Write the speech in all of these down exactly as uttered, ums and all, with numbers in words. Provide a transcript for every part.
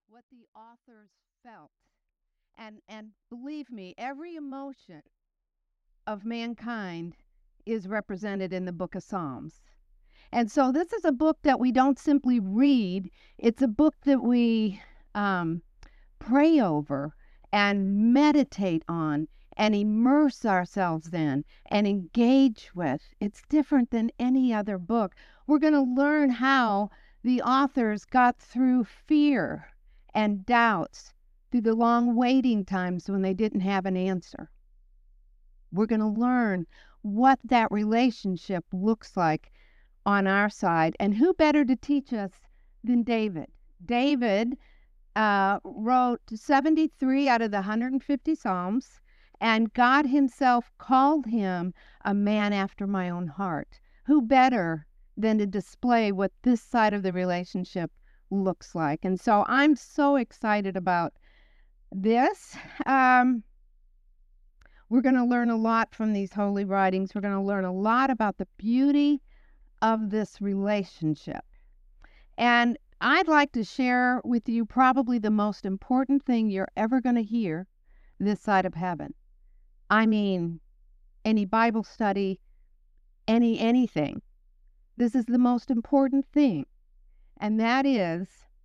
what the authors felt. And and believe me, every emotion of mankind is represented in the book of Psalms. And so this is a book that we don't simply read, it's a book that we um, pray over and meditate on and immerse ourselves in and engage with. It's different than any other book. We're going to learn how the authors got through fear and doubts, through the long waiting times when they didn't have an answer. We're going to learn what that relationship looks like on our side. And who better to teach us than David? David uh, wrote seventy-three out of the one hundred fifty Psalms, and God Himself called him a man after my own heart. Who better than to display what this side of the relationship looks like? And so I'm so excited about this. Um, we're going to learn a lot from these holy writings. We're going to learn a lot about the beauty of this relationship. And I'd like to share with you probably the most important thing you're ever going to hear this side of heaven. I mean, any Bible study, any anything. This is the most important thing. And that is,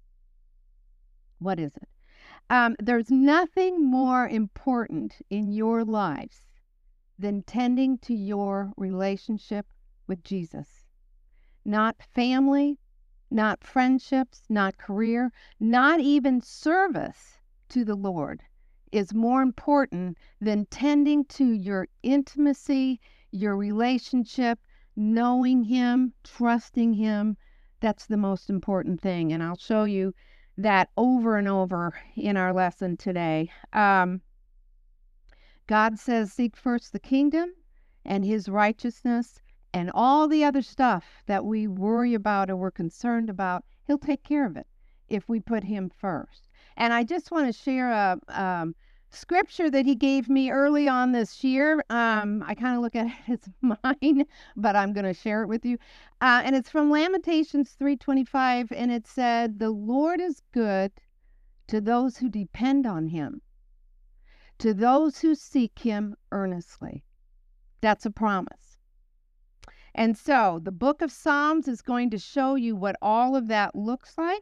what is it? Um, there's nothing more important in your lives than tending to your relationship with Jesus. Not family, not friendships, not career, not even service to the Lord is more important than tending to your intimacy, your relationship, knowing Him, trusting Him. That's the most important thing. And I'll show you that over and over in our lesson today. Um, God says, seek first the kingdom and His righteousness, and all the other stuff that we worry about or we're concerned about, He'll take care of it if we put Him first. And I just want to share a um, scripture that He gave me early on this year. Um, I kind of look at it as mine, but I'm going to share it with you. Uh, and it's from Lamentations three twenty-five, and it said, "The Lord is good to those who depend on Him, to those who seek Him earnestly." That's a promise. And so the book of Psalms is going to show you what all of that looks like.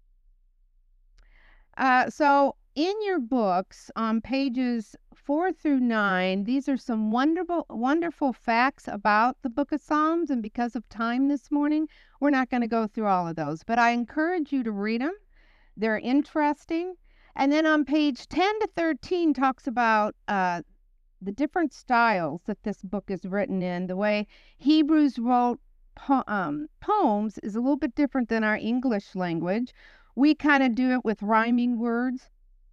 Uh, so in your books on pages four through nine, these are some wonderful, wonderful facts about the book of Psalms. And because of time this morning, we're not going to go through all of those, but I encourage you to read them. They're interesting. And then on page ten to thirteen talks about uh, the different styles that this book is written in. The way Hebrews wrote po- um, poems is a little bit different than our English language. We kind of do it with rhyming words.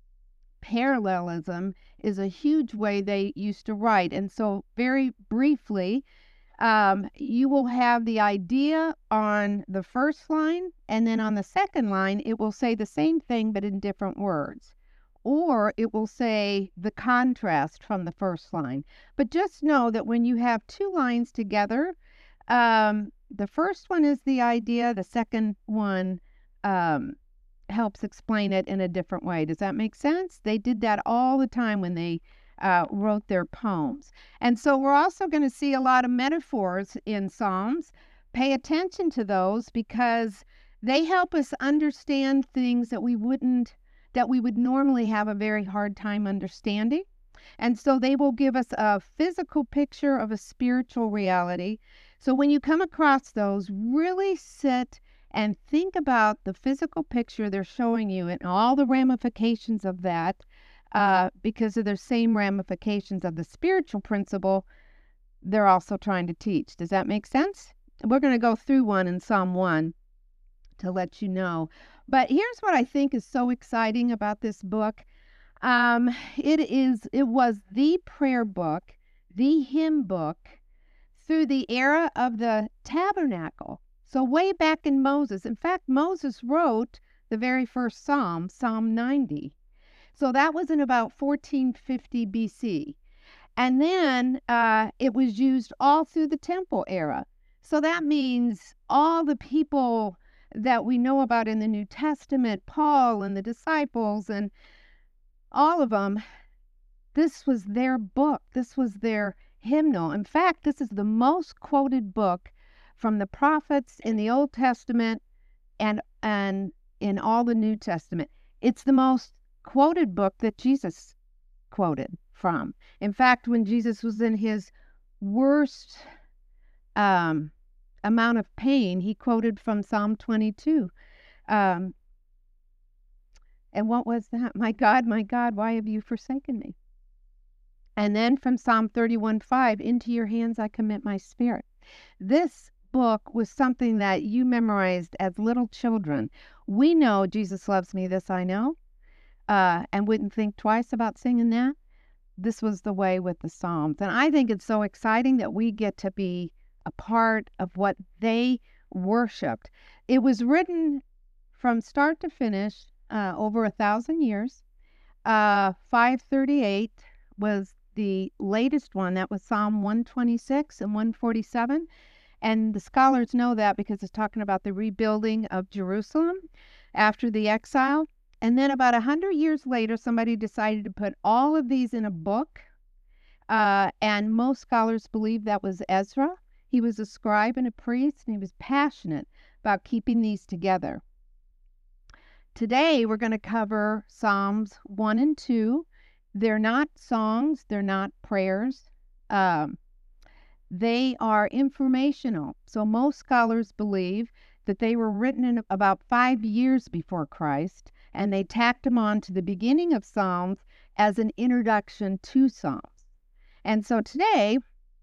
Parallelism is a huge way they used to write. And so, very briefly, um, you will have the idea on the first line, and then on the second line, it will say the same thing but in different words. Or it will say the contrast from the first line. But just know that when you have two lines together, um, the first one is the idea, the second one um, helps explain it in a different way. Does that make sense? They did that all the time when they uh, wrote their poems. And so we're also going to see a lot of metaphors in Psalms. Pay attention to those because they help us understand things that we wouldn't that we would normally have a very hard time understanding. And so they will give us a physical picture of a spiritual reality. So when you come across those, really sit and think about the physical picture they're showing you and all the ramifications of that, uh, because of the same ramifications of the spiritual principle they're also trying to teach. Does that make sense? We're going to go through one in Psalm one to let you know. But here's what I think is so exciting about this book. Um, it is it was the prayer book, the hymn book through the era of the tabernacle. So way back in Moses. In fact, Moses wrote the very first psalm, Psalm ninety. So that was in about fourteen fifty B C. And then uh, it was used all through the temple era. So that means all the people that we know about in the New Testament, Paul and the disciples and all of them, this was their book. This was their hymnal. In fact, this is the most quoted book from the prophets in the Old Testament and and in all the New Testament. It's the most quoted book that Jesus quoted from. In fact, when Jesus was in his worst um, amount of pain, he quoted from Psalm twenty-two. Um, and what was that? My God, my God, why have you forsaken me? And then from Psalm thirty-one five, into your hands I commit my spirit. This book was something that you memorized as little children. We know Jesus loves me, this I know, uh, and wouldn't think twice about singing that. This was the way with the Psalms. And I think it's so exciting that we get to be a part of what they worshiped. It was written from start to finish uh, over a thousand years. Uh, five thirty-eight was the latest one. That was Psalm one twenty-six and one forty-seven. And the scholars know that because it's talking about the rebuilding of Jerusalem after the exile. And then about a hundred years later, somebody decided to put all of these in a book. Uh, and most scholars believe that was Ezra. He was a scribe and a priest, and he was passionate about keeping these together. Today, we're going to cover Psalms one and two. They're not songs. They're not prayers. Um, They are informational. So most scholars believe that they were written in about five years before Christ, and they tacked them on to the beginning of Psalms as an introduction to Psalms. And so today,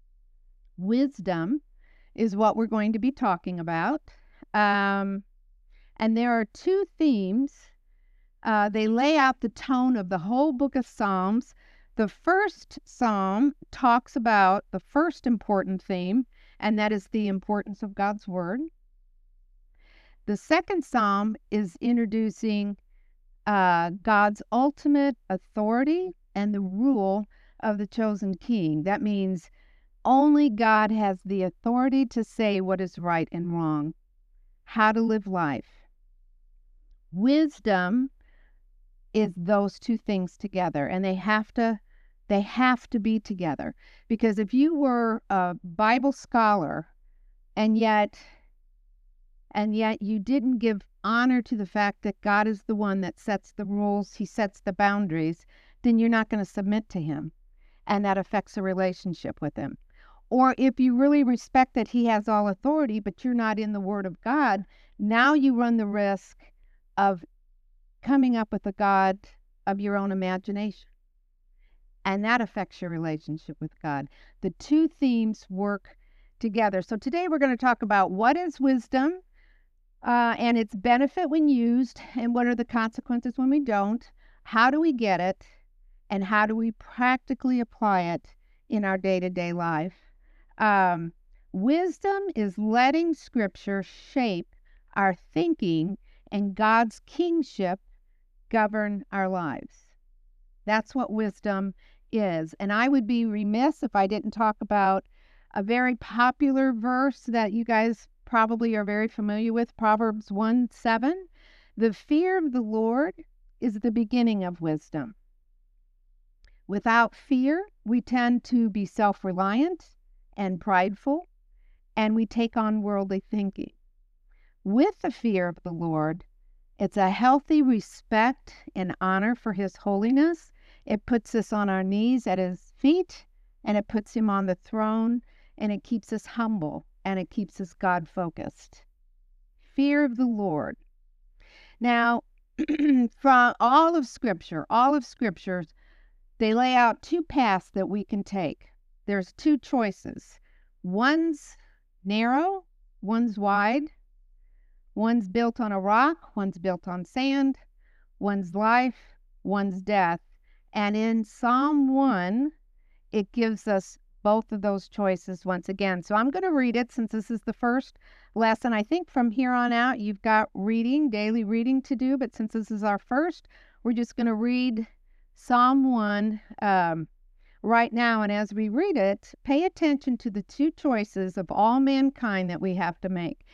wisdom is what we're going to be talking about. Um, and there are two themes. Uh, they lay out the tone of the whole book of Psalms. The first psalm talks about the first important theme, and that is the importance of God's word. The second psalm is introducing uh, God's ultimate authority and the rule of the chosen king. That means only God has the authority to say what is right and wrong, how to live life. Wisdom is those two things together, and they have to they have to be together, because if you were a Bible scholar and yet and yet you didn't give honor to the fact that God is the one that sets the rules, he sets the boundaries, then you're not going to submit to him, and that affects a relationship with him. Or if you really respect that he has all authority, but you're not in the word of God, now you run the risk of coming up with a God of your own imagination. And that affects your relationship with God. The two themes work together. So today we're going to talk about what is wisdom uh, and its benefit when used, and what are the consequences when we don't. How do we get it? And how do we practically apply it in our day-to-day life? Um, wisdom is letting Scripture shape our thinking and God's kingship govern our lives. That's what wisdom is. And I would be remiss if I didn't talk about a very popular verse that you guys probably are very familiar with, Proverbs one seven. The fear of the Lord is the beginning of wisdom. Without fear, we tend to be self-reliant and prideful, and we take on worldly thinking. With the fear of the Lord, it's a healthy respect and honor for his holiness. It puts us on our knees at his feet, and it puts him on the throne, and it keeps us humble, and it keeps us God-focused. Fear of the Lord. Now, from all of Scripture, all of Scriptures, they lay out two paths that we can take. There's two choices. One's narrow, one's wide. One's built on a rock, one's built on sand, one's life, one's death. And in Psalm one, it gives us both of those choices once again. So I'm going to read it since this is the first lesson. I think from here on out, you've got reading, daily reading to do, but since this is our first, we're just going to read Psalm one um, right now. And as we read it, pay attention to the two choices of all mankind that we have to make.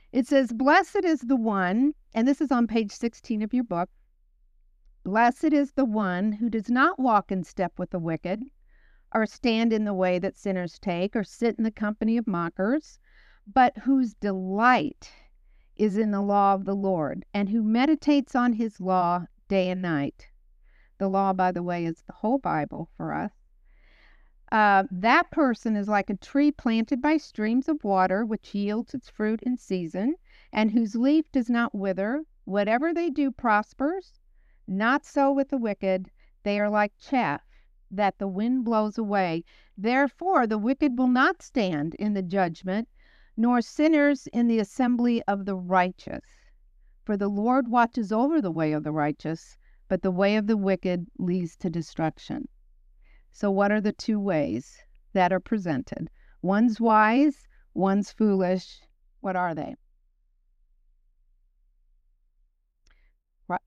It says, blessed is the one, and this is on page sixteen of your book. Blessed is the one who does not walk in step with the wicked, or stand in the way that sinners take, or sit in the company of mockers, but whose delight is in the law of the Lord, and who meditates on his law day and night. The law, by the way, is the whole Bible for us. Uh, that person is like a tree planted by streams of water, which yields its fruit in season, and whose leaf does not wither. Whatever they do prospers. Not so with the wicked. They are like chaff that the wind blows away. Therefore, the wicked will not stand in the judgment, nor sinners in the assembly of the righteous. For the Lord watches over the way of the righteous, but the way of the wicked leads to destruction. So what are the two ways that are presented? One's wise, one's foolish. What are they? Right.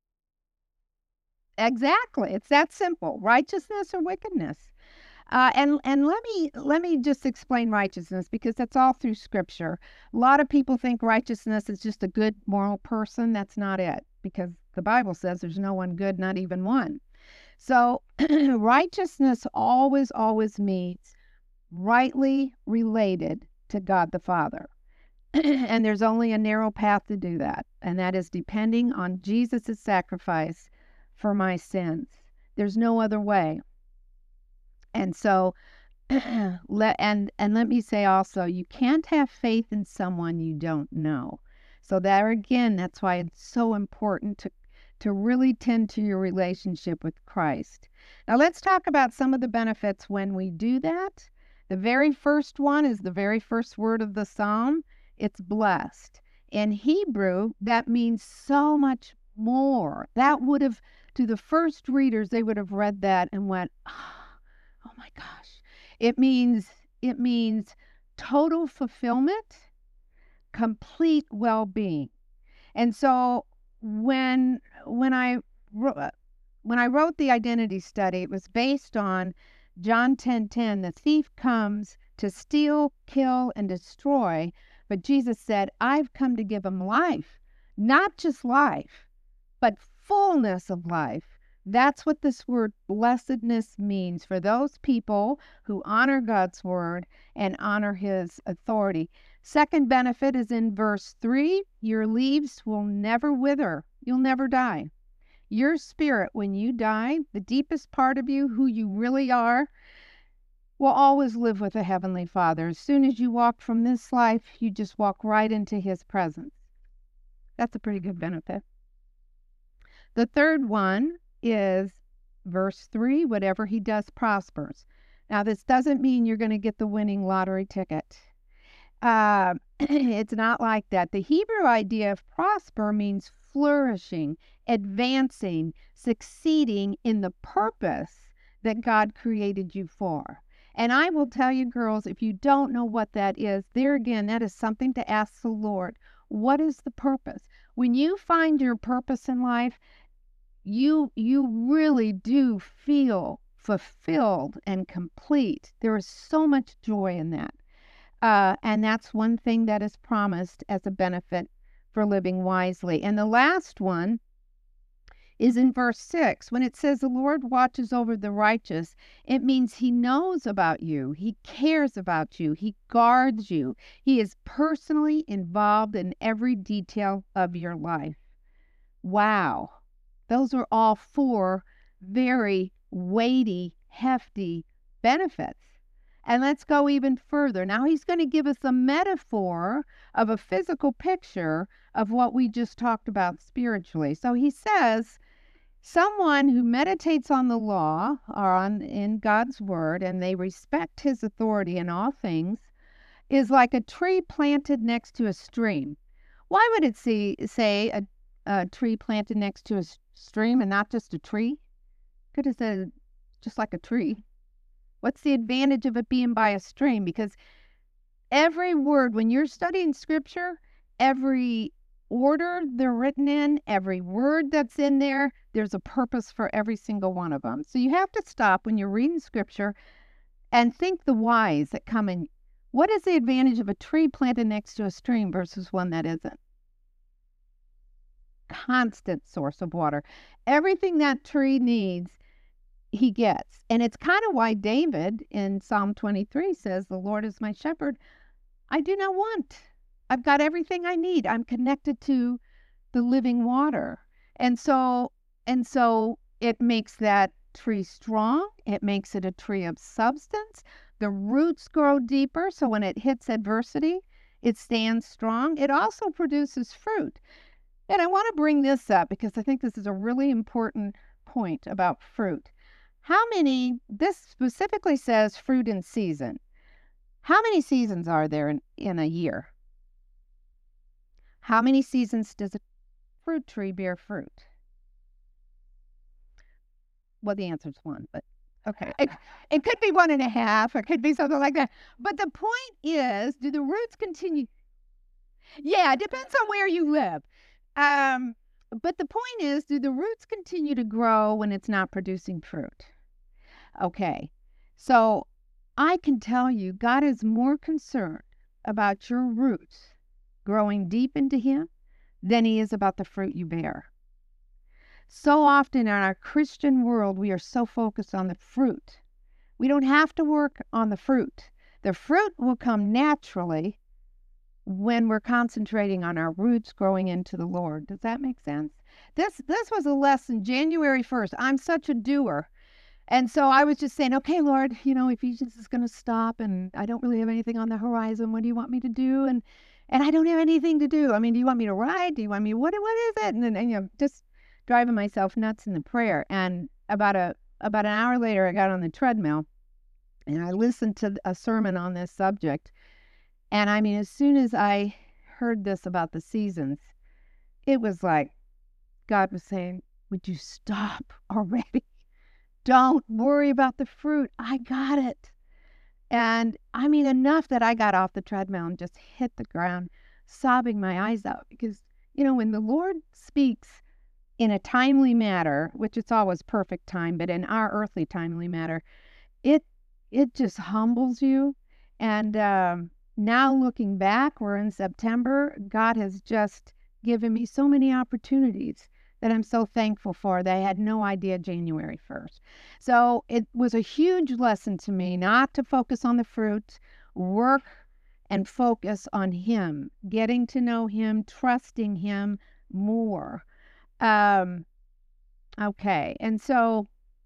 Exactly. It's that simple. Righteousness or wickedness. Uh, and and let me let me just explain righteousness, because that's all through Scripture. A lot of people think righteousness is just a good moral person. That's not it, because the Bible says there's no one good, not even one. So righteousness always, always means rightly related to God the Father. And there's only a narrow path to do that, and that is depending on Jesus' sacrifice for my sins. There's no other way. And so, let and and let me say also, you can't have faith in someone you don't know. So there again, that's why it's so important to to really tend to your relationship with Christ. Now let's talk about some of the benefits when we do that. The very first one is the very first word of the psalm. It's blessed. In Hebrew, that means so much more. That would have, to the first readers, they would have read that and went, oh my gosh. It means it means total fulfillment, complete well-being. And so when when I wrote, when I wrote the identity study, it was based on John ten ten. The thief comes to steal, kill, and destroy, but Jesus said, I've come to give them life, not just life, but fullness of life. That's what this word blessedness means for those people who honor God's word and honor his authority. Second benefit is in verse three. Your leaves will never wither. You'll never die. Your spirit, when you die, the deepest part of you, who you really are, will always live with the Heavenly Father. As soon as you walk from this life, you just walk right into his presence. That's a pretty good benefit. The third one is verse three, whatever he does prospers. Now, this doesn't mean you're going to get the winning lottery ticket. Uh, it's not like that. The Hebrew idea of prosper means flourishing, advancing, succeeding in the purpose that God created you for. And I will tell you, girls, if you don't know what that is, there again, that is something to ask the Lord. What is the purpose? When you find your purpose in life, you you really do feel fulfilled and complete. There is so much joy in that. Uh, and that's one thing that is promised as a benefit for living wisely. And the last one is in verse six. When it says the Lord watches over the righteous, it means he knows about you. He cares about you. He guards you. He is personally involved in every detail of your life. Wow. Those are all four very weighty, hefty benefits. And let's go even further. Now he's going to give us a metaphor of a physical picture of what we just talked about spiritually. So he says, someone who meditates on the law or on in God's word, and they respect his authority in all things, is like a tree planted next to a stream. Why would it see, say a, a tree planted next to a stream and not just a tree? Could have said just like a tree. What's the advantage of it being by a stream? Because every word, when you're studying scripture, every order they're written in, every word that's in there, there's a purpose for every single one of them. So you have to stop when you're reading scripture and think the whys that come in. What is the advantage of a tree planted next to a stream versus one that isn't? Constant source of water. Everything that tree needs, he gets. And it's kind of why David in Psalm twenty-three says, "The Lord is my shepherd. I do not want. I've got everything I need. I'm connected to the living water." And so, and so it makes that tree strong. It makes it a tree of substance. The roots grow deeper, so when it hits adversity, it stands strong. It also produces fruit. And I want to bring this up because I think this is a really important point about fruit. How many, this specifically says fruit in season. How many seasons are there in, in a year? How many seasons does a fruit tree bear fruit? Well, the answer is one, but okay. It, it could be one and a half. It could be something like that. But the point is, do the roots continue? Yeah, it depends on where you live. Um, but the point is, do the roots continue to grow when it's not producing fruit? Okay. So I can tell you, God is more concerned about your roots growing deep into Him than He is about the fruit you bear. So often in our Christian world, we are so focused on the fruit. We don't have to work on the fruit. The fruit will come naturally when we're concentrating on our roots growing into the Lord. Does that make sense? This this was a lesson January first. I'm such a doer. And so I was just saying, okay, Lord, you know, Ephesians is going to stop and I don't really have anything on the horizon. What do you want me to do? And and I don't have anything to do. I mean, do you want me to ride? Do you want me, what what is it? And then, and, you know, just driving myself nuts in the prayer. And about a about an hour later, I got on the treadmill and I listened to a sermon on this subject. And I mean, as soon as I heard this about the seasons, it was like God was saying, would you stop already? Don't worry about the fruit. I got it. And I mean, enough that I got off the treadmill and just hit the ground, sobbing my eyes out. Because, you know, when the Lord speaks in a timely manner, which it's always perfect time, but in our earthly timely manner, it it just humbles you. And um, now looking back, we're in September, God has just given me so many opportunities that I'm so thankful for that I had no idea January first. So it was a huge lesson to me not to focus on the fruit, work and focus on Him, getting to know Him, trusting Him more. Um, okay, and so,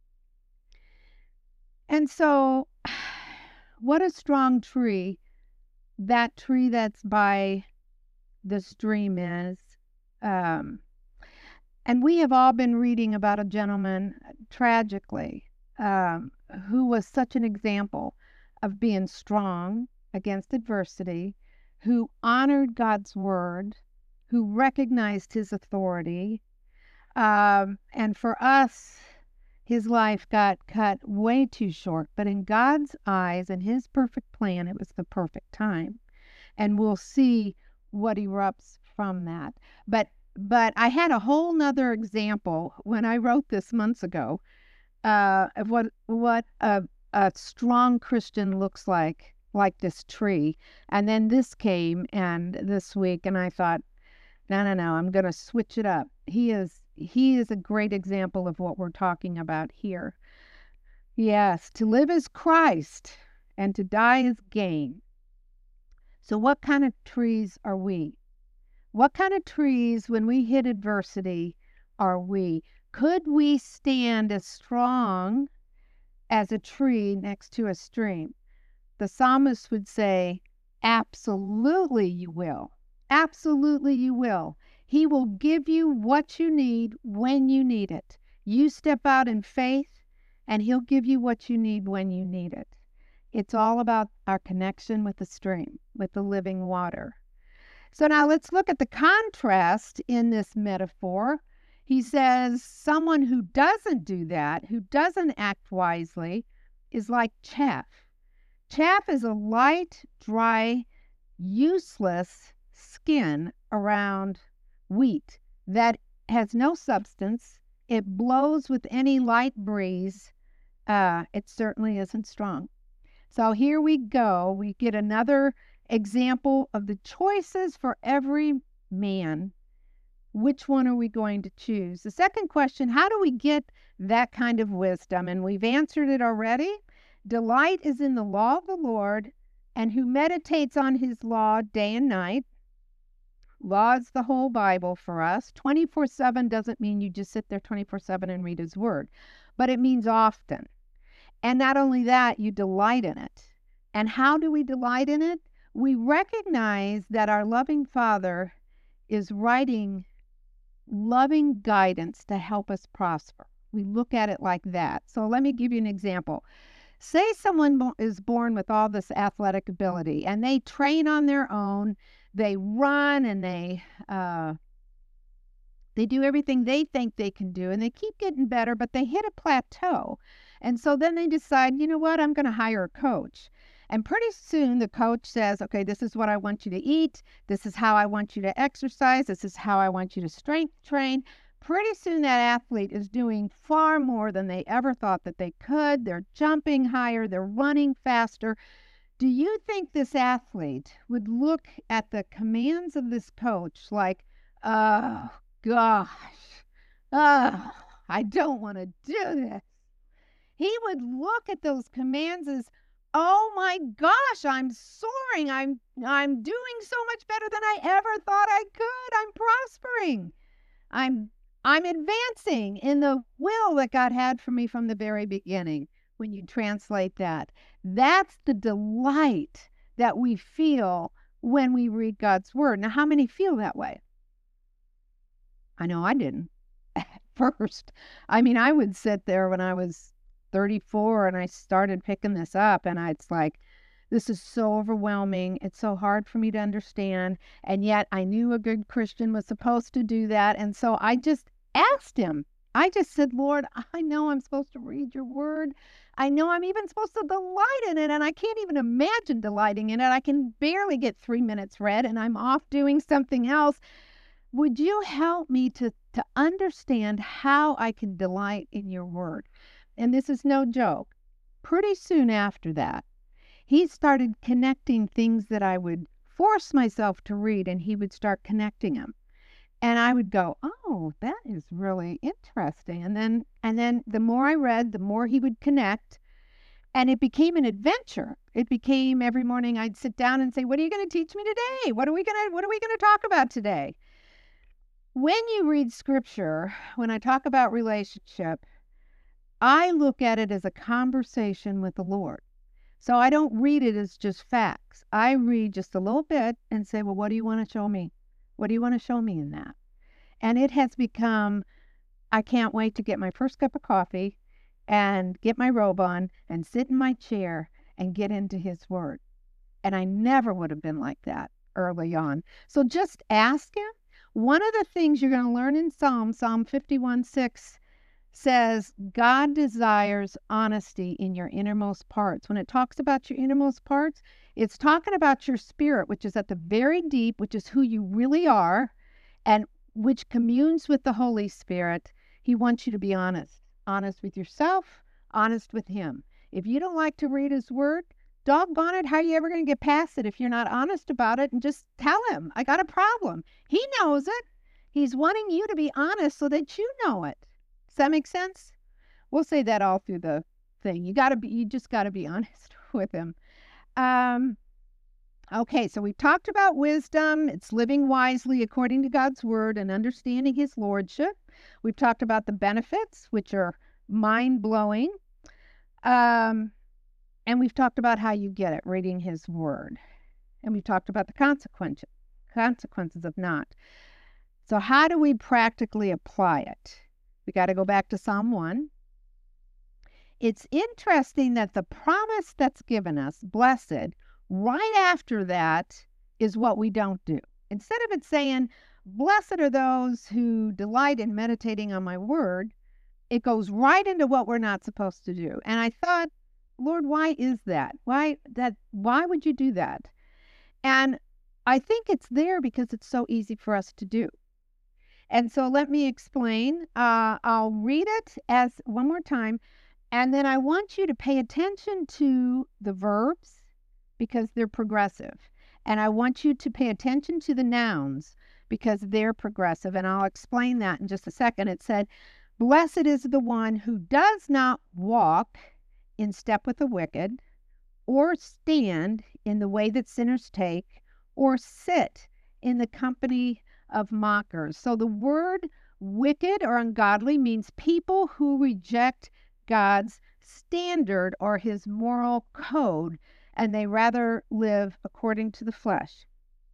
and so, what a strong tree that tree that's by the stream is. Um, And we have all been reading about a gentleman, tragically, um, who was such an example of being strong against adversity, who honored God's word, who recognized His authority. Um, and for us, his life got cut way too short. But in God's eyes and His perfect plan, it was the perfect time. And we'll see what erupts from that. But but I had a whole nother example when I wrote this months ago uh, of what what a, a strong Christian looks like, like this tree. And then this came and this week, and I thought, no, no, no, I'm going to switch it up. He is he is a great example of what we're talking about here. Yes, to live is Christ, and to die is gain. So, what kind of trees are we? What kind of trees, when we hit adversity, are we? Could we stand as strong as a tree next to a stream? The psalmist would say, absolutely you will. Absolutely you will. He will give you what you need when you need it. You step out in faith, and He'll give you what you need when you need it. It's all about our connection with the stream, with the living water. So now let's look at the contrast in this metaphor. He says someone who doesn't do that, who doesn't act wisely, is like chaff. Chaff is a light, dry, useless skin around wheat that has no substance. It blows with any light breeze. Uh, it certainly isn't strong. So here we go. We get another example of the choices for every man. Which one are we going to choose? The second question, how do we get that kind of wisdom? And we've answered it already. Delight is in the law of the Lord, and who meditates on his law day and night. Law is the whole Bible for us. twenty-four seven doesn't mean you just sit there twenty-four seven and read his word, but it means often. And not only that, you delight in it. And how do we delight in it? We recognize that our loving Father is writing loving guidance to help us prosper. We look at it like that. So let me give you an example. Say someone bo- is born with all this athletic ability and they train on their own, they run and they uh, they do everything they think they can do and they keep getting better, but they hit a plateau. And so then they decide, you know what, I'm going to hire a coach. And pretty soon the coach says, okay, this is what I want you to eat. This is how I want you to exercise. This is how I want you to strength train. Pretty soon that athlete is doing far more than they ever thought that they could. They're jumping higher. They're running faster. Do you think this athlete would look at the commands of this coach like, oh, gosh, oh, I don't want to do this? He would look at those commands as, oh my gosh, I'm soaring. I'm I'm doing so much better than I ever thought I could. I'm prospering. I'm I'm advancing in the will that God had for me from the very beginning. When you translate that, that's the delight that we feel when we read God's word. Now, how many feel that way? I know I didn't at first. I mean, I would sit there when I was thirty-four and I started picking this up, and I, it's like, this is so overwhelming. It's so hard for me to understand. And yet I knew a good Christian was supposed to do that. And so I just asked him. I just said, Lord, I know I'm supposed to read your word. I know I'm even supposed to delight in it. And I can't even imagine delighting in it. I can barely get three minutes read and I'm off doing something else. Would you help me to, to understand how I can delight in your word? And this is no joke. Pretty soon after that, he started connecting things that I would force myself to read, and he would start connecting them. And I would go, oh, that is really interesting. And then, and then the more I read, the more he would connect. And it became an adventure. It became every morning I'd sit down and say, what are you going to teach me today? What are we going to, what are we going to talk about today? When you read scripture, when I talk about relationship, I look at it as a conversation with the Lord. So I don't read it as just facts. I read just a little bit and say, well, what do you want to show me? What do you want to show me in that? And it has become, I can't wait to get my first cup of coffee and get my robe on and sit in my chair and get into his word. And I never would have been like that early on. So just ask him. One of the things you're going to learn in Psalm, Psalm fifty-one six, says God desires honesty in your innermost parts. When it talks about your innermost parts, it's talking about your spirit, which is at the very deep, which is who you really are, and which communes with the Holy Spirit. He wants you to be honest. Honest with yourself, honest with him. If you don't like to read his word, doggone it, how are you ever going to get past it if you're not honest about it? And just tell him, I got a problem. He knows it. He's wanting you to be honest so that you know it. Does that make sense? We'll say that all through the thing. You gotta be, you just gotta be honest with him. Um, okay, so we've talked about wisdom. It's living wisely according to God's word and understanding his lordship. We've talked about the benefits, which are mind-blowing. Um, and we've talked about how you get it, reading his word. And we've talked about the consequences, consequences of not. So how do we practically apply it? We got to go back to Psalm one. It's interesting that the promise that's given us, blessed, right after that is what we don't do. Instead of it saying, blessed are those who delight in meditating on my word, it goes right into what we're not supposed to do. And I thought, Lord, why is that? Why that? Why would you do that? And I think it's there because it's so easy for us to do. And so let me explain. Uh, I'll read it as one more time. And then I want you to pay attention to the verbs because they're progressive. And I want you to pay attention to the nouns because they're progressive. And I'll explain that in just a second. It said, blessed is the one who does not walk in step with the wicked, or stand in the way that sinners take, or sit in the company of mockers. So the word wicked or ungodly means people who reject God's standard or his moral code, and they rather live according to the flesh.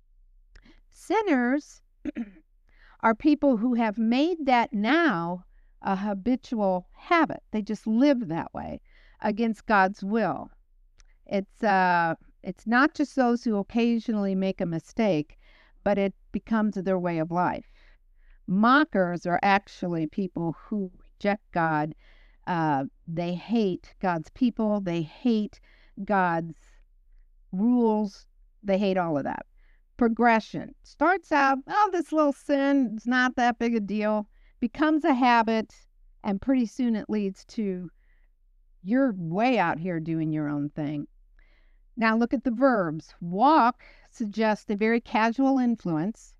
Sinners are people who have made that now a habitual habit. They just live that way against God's will. It's uh, it's not just those who occasionally make a mistake, but it becomes their way of life. Mockers are actually people who reject God. Uh, they hate God's people. They hate God's rules. They hate all of that. Progression starts out, oh, this little sin is not that big a deal, becomes a habit, and pretty soon it leads to you're way out here doing your own thing. Now look at the verbs. Walk suggests a very casual influence.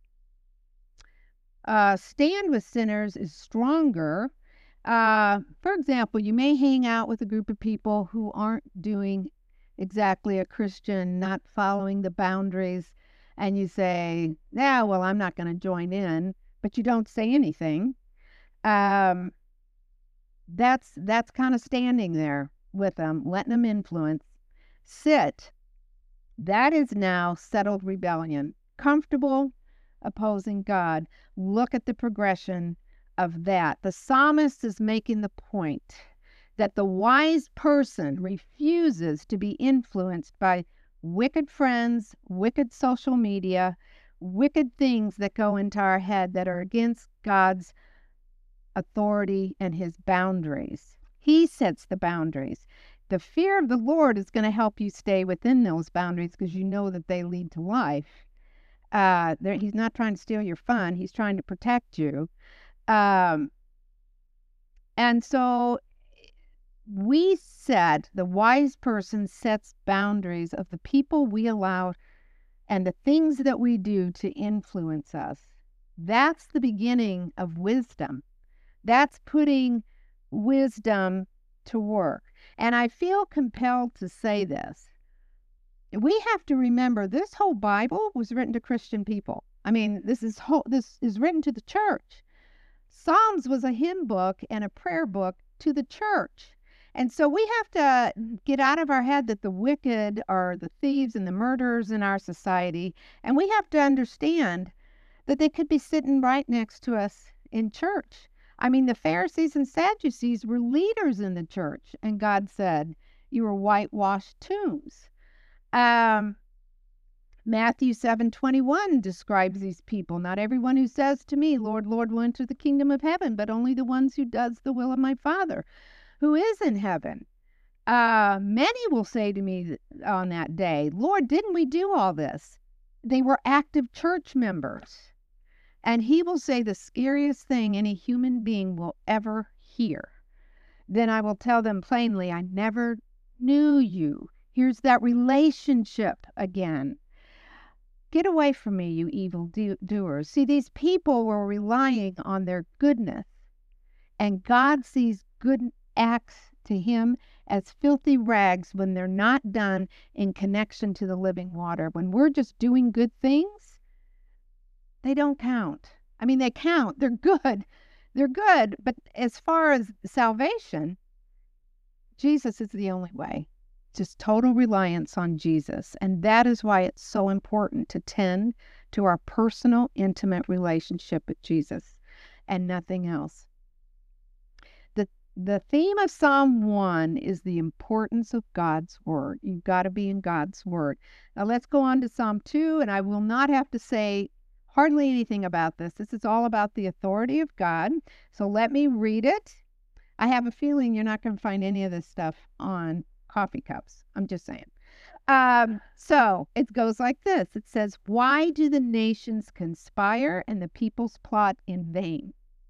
Uh, stand with sinners is stronger. Uh, for example, you may hang out with a group of people who aren't doing exactly a Christian, not following the boundaries, and you say, yeah, well, I'm not going to join in, but you don't say anything. Um, that's that's kind of standing there with them, letting them influence. Sit, that is now settled rebellion. Comfortable opposing God. Look at the progression of that. The psalmist is making the point that the wise person refuses to be influenced by wicked friends, wicked social media, wicked things that go into our head that are against God's authority and his boundaries. He sets the boundaries. The fear of the Lord is going to help you stay within those boundaries because you know that they lead to life. Uh, he's not trying to steal your fun. He's trying to protect you. Um, and so we set, the wise person sets boundaries of the people we allow and the things that we do to influence us. That's the beginning of wisdom. That's putting wisdom to work. And I feel compelled to say this. We have to remember this whole Bible was written to Christian people. I mean, this is whole, this is written to the church. Psalms was a hymn book and a prayer book to the church. And so we have to get out of our head that the wicked are the thieves and the murderers in our society. And we have to understand that they could be sitting right next to us in church. I mean, the Pharisees and Sadducees were leaders in the church. And God said, you are whitewashed tombs. Um, Matthew seven twenty-one describes these people. Not everyone who says to me, Lord, Lord, will enter the kingdom of heaven, but only the ones who does the will of my Father who is in heaven. Uh, many will say to me on that day, Lord, didn't we do all this? They were active church members. And he will say the scariest thing any human being will ever hear. Then I will tell them plainly, I never knew you. Here's that relationship again. Get away from me, you evil do- doers. See, these people were relying on their goodness, and God sees good acts to him as filthy rags when they're not done in connection to the living water. When we're just doing good things, they don't count. I mean, they count. They're good. They're good. But as far as salvation, Jesus is the only way. Just total reliance on Jesus. And that is why it's so important to tend to our personal, intimate relationship with Jesus and nothing else. The, the theme of Psalm one is the importance of God's word. You've got to be in God's word. Now let's go on to Psalm two, and I will not have to say hardly anything about this. This is all about the authority of God. So let me read it. I have a feeling you're not going to find any of this stuff on coffee cups. I'm just saying. Um, so it goes like this. It says, why do the nations conspire and the peoples plot in vain?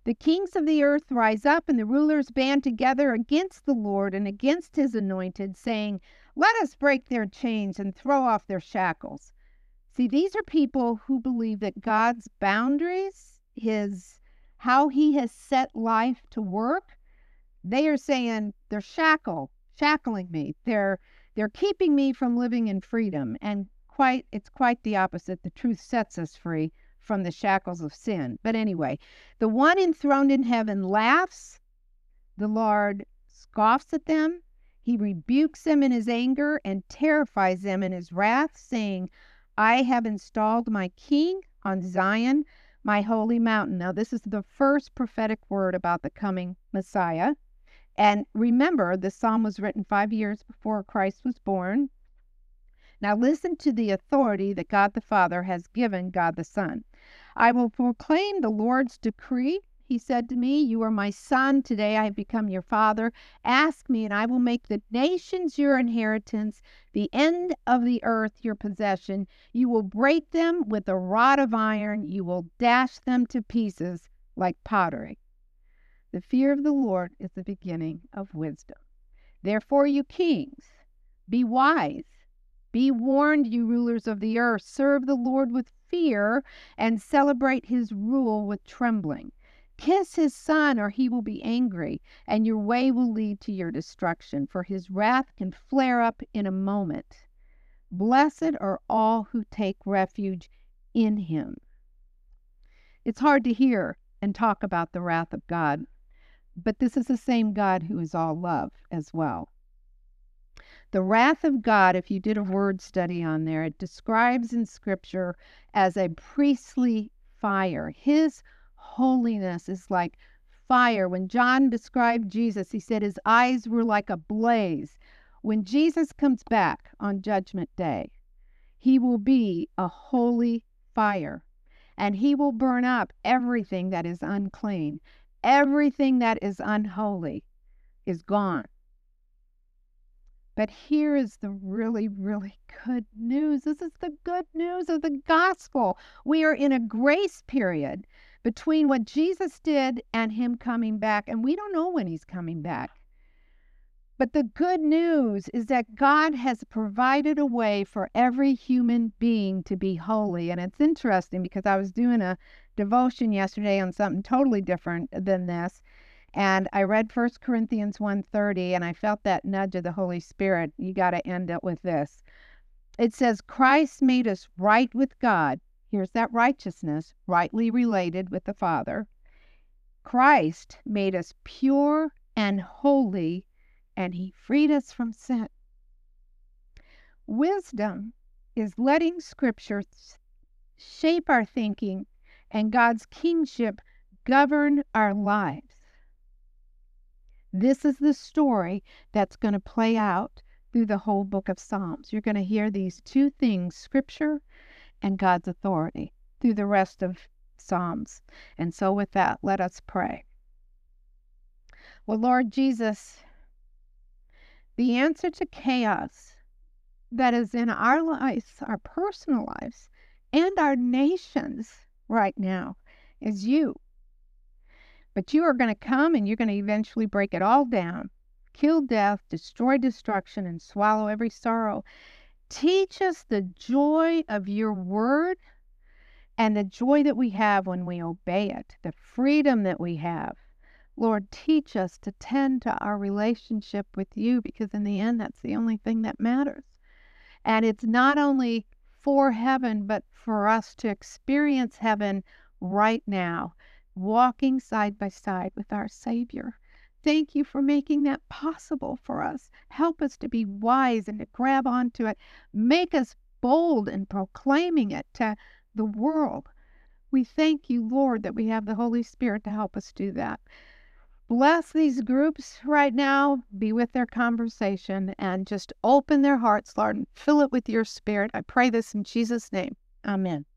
The kings of the earth rise up, and the rulers band together against the Lord and against his anointed, saying, let us break their chains and throw off their shackles. See, these are people who believe that God's boundaries, his how he has set life to work, they are saying they're shackle, shackling me. They're they're keeping me from living in freedom. And quite it's quite the opposite. The truth sets us free from the shackles of sin. But anyway, the one enthroned in heaven laughs. The Lord scoffs at them. He rebukes them in his anger and terrifies them in his wrath, saying, I have installed my king on Zion, my holy mountain. Now, this is the first prophetic word about the coming Messiah. And remember, this psalm was written five years before Christ was born. Now, listen to the authority that God the Father has given God the Son. I will proclaim the Lord's decree. He said to me, you are my son. Today I have become your father. Ask me, and I will make the nations your inheritance, the end of the earth your possession. You will break them with a rod of iron. You will dash them to pieces like pottery. The fear of the Lord is the beginning of wisdom. Therefore, you kings, be wise. Be warned, you rulers of the earth. Serve the Lord with fear and celebrate his rule with trembling. Kiss his son, or he will be angry, and your way will lead to your destruction, for his wrath can flare up in a moment. Blessed are all who take refuge in him. It's hard to hear and talk about the wrath of God, but this is the same God who is all love as well. The wrath of God, if you did a word study on there, it describes in Scripture as a priestly fire. His holiness is like fire. When John described Jesus, he said his eyes were like a blaze. When Jesus comes back on Judgment Day, he will be a holy fire, and he will burn up everything that is unclean. Everything that is unholy is gone. But here is the really, really good news. This is the good news of the gospel. We are in a grace period between what Jesus did and him coming back, and we don't know when he's coming back. But the good news is that God has provided a way for every human being to be holy. And it's interesting because I was doing a devotion yesterday on something totally different than this. And I read First Corinthians one thirty, and I felt that nudge of the Holy Spirit. You got to end it with this. It says, Christ made us right with God. Here's that righteousness, rightly related with the Father. Christ made us pure and holy, and he freed us from sin. Wisdom is letting Scripture shape our thinking and God's kingship govern our lives. This is the story that's going to play out through the whole book of Psalms. You're going to hear these two things, Scripture and God's authority, through the rest of Psalms. And so with that, let us pray. Well, Lord Jesus, the answer to chaos that is in our lives, our personal lives, and our nations right now is you. But you are going to come and you're going to eventually break it all down, kill death, destroy destruction, and swallow every sorrow. Teach us the joy of your word and the joy that we have when we obey it, the freedom that we have. Lord, teach us to tend to our relationship with you, because in the end, that's the only thing that matters. And it's not only for heaven, but for us to experience heaven right now, walking side by side with our Savior. Thank you for making that possible for us. Help us to be wise and to grab onto it. Make us bold in proclaiming it to the world. We thank you, Lord, that we have the Holy Spirit to help us do that. Bless these groups right now. Be with their conversation and just open their hearts, Lord, and fill it with your Spirit. I pray this in Jesus' name. Amen.